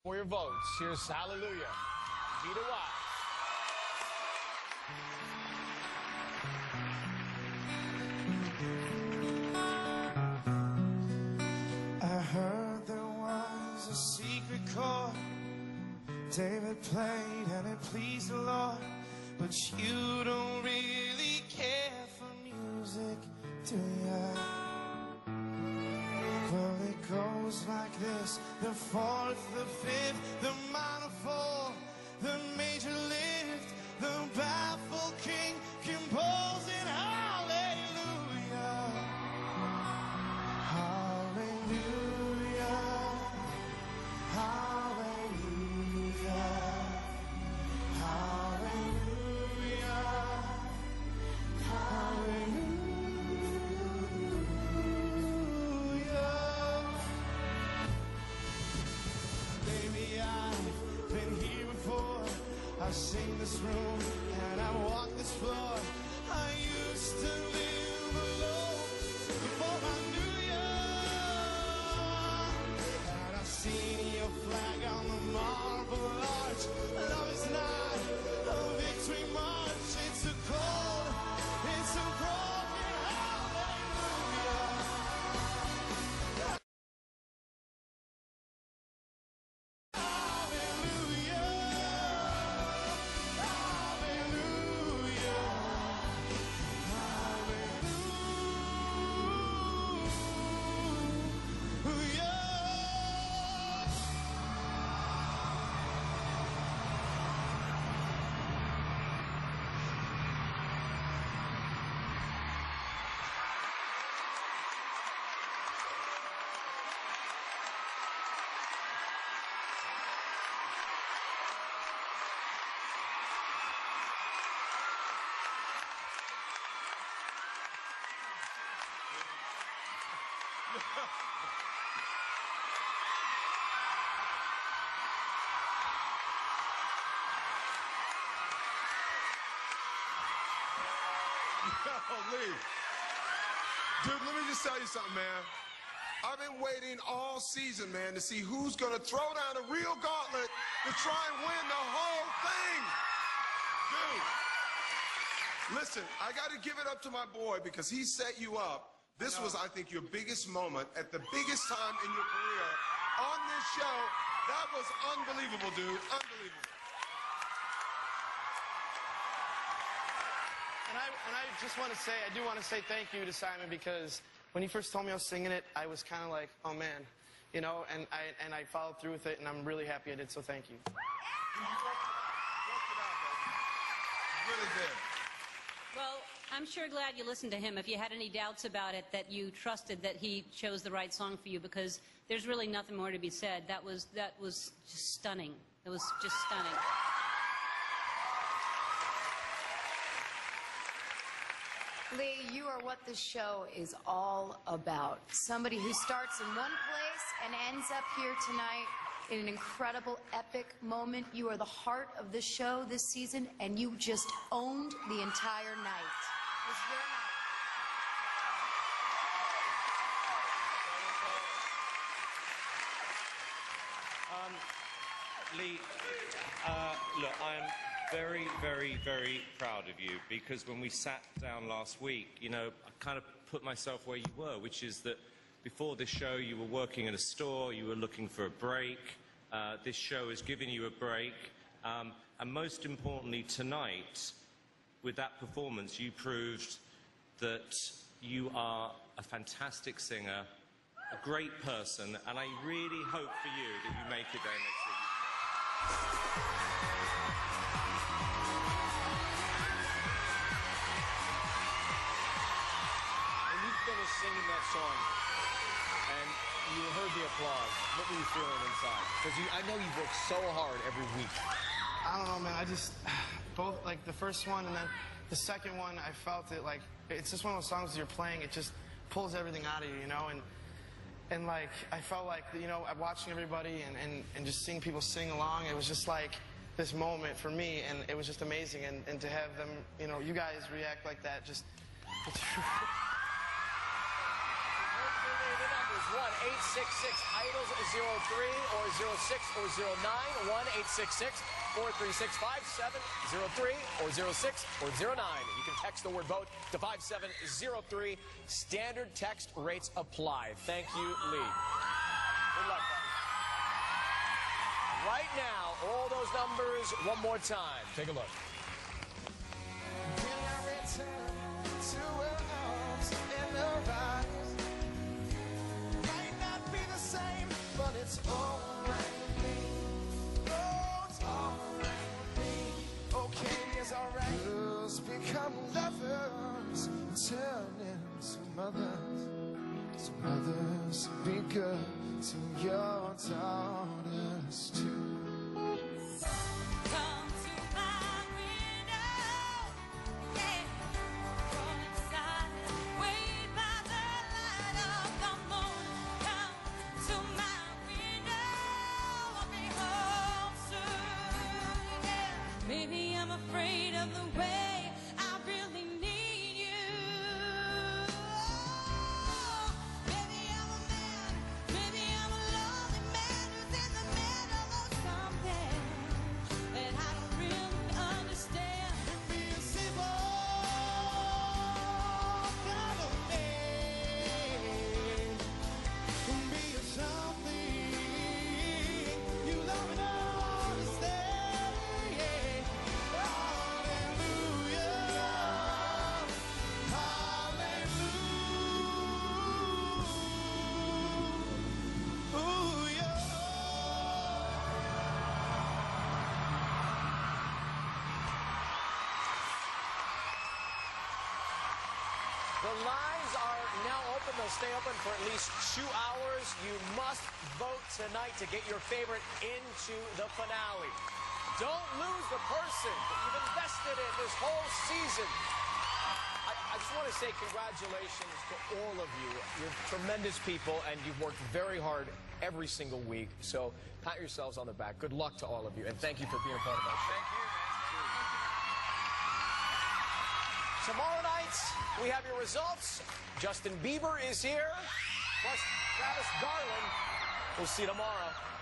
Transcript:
For your votes, here's Hallelujah. Vita Watts. I heard there was a secret chord David played and it pleased the Lord, but you don't really care for music, do ya? Well, it goes like this: the fourth, the fifth, the minor fall, the major lift, the baffled king composing hallelujah, hallelujah, hallelujah, hallelujah, hallelujah. I sing this room and I walk this floor. I used to live alone before I knew you. And I seen your flag on the marble arch. Love is not a victory march. It's a cold, it's a broken hallelujah. Lee. Dude, let me just tell you something, man. I've been waiting all season, man, to see who's going to throw down a real gauntlet to try and win the whole thing. Dude, listen, I got to give it up to my boy because he set you up. This was, I think, your biggest moment at the biggest time in your career on this show. That was unbelievable, dude. Unbelievable. And I just want to say, I do want to say thank you to Simon, because when he first told me I was singing it, I was kind of like, oh man, you know, and I followed through with it, and I'm really happy I did, so thank you. You worked it out, baby. You really did. Well, I'm sure glad you listened to him. If you had any doubts about it, that you trusted that he chose the right song for you, because there's really nothing more to be said. That was just stunning. It was just stunning. Lee, you are what this show is all about. Somebody who starts in one place and ends up here tonight in an incredible, epic moment. You are the heart of this show this season, and you just owned the entire night. It was your night. Lee, look, I'm very, very, very proud of you, because when we sat down last week, you know, I kind of put myself where you were, which is that before this show you were working in a store, you were looking for a break. This show has given you a break. And most importantly, tonight, with that performance, you proved that you are a fantastic singer, a great person, and I really hope for you that you make it there next week. Singing that song and you heard the applause, what were you feeling inside? Because I know you've worked so hard every week. I don't know, man. I just, both, like the first one and then the second one, I felt it like, it's just one of those songs that you're playing, it just pulls everything out of you, you know? And like, I felt like, you know, watching everybody and just seeing people sing along, it was just like this moment for me, and it was just amazing. And to have them, you know, you guys react like that, just... the numbers. 1-866-IDOLS-03 or 06 or 09. 1-866-436-5703 or 06 or 09. You can text the word vote to 5703. Standard text rates apply. Thank you, Lee. Good luck, buddy. Right now, all those numbers one more time. Take a look. When I return to her arms and her eyes, might not be the same, but it's alright with me. Oh, it's alright with me. Okay, it's alright. Girls become lovers, turn into mothers. So mothers, be good to your daughters too. Come to my window, yeah, from inside, wait by the light of the moon. Come to my window, I'll be home soon, yeah. Maybe I'm afraid of the way I really need you. Maybe I'm a man, maybe I'm a lonely man who's in the middle of something that I don't really understand. Invisible kind of man, be a something you love and understand. Hallelujah, hallelujah. The lines are now open. They'll stay open for at least 2 hours. You must vote tonight to get your favorite into the finale. Don't lose the person that you've invested in this whole season. I just want to say congratulations to all of you. You're tremendous people, and you've worked very hard every single week. So pat yourselves on the back. Good luck to all of you, and thank you for being a part of our show. Thank you, man. Tomorrow night, we have your results. Justin Bieber is here, plus Travis Garland. We'll see you tomorrow.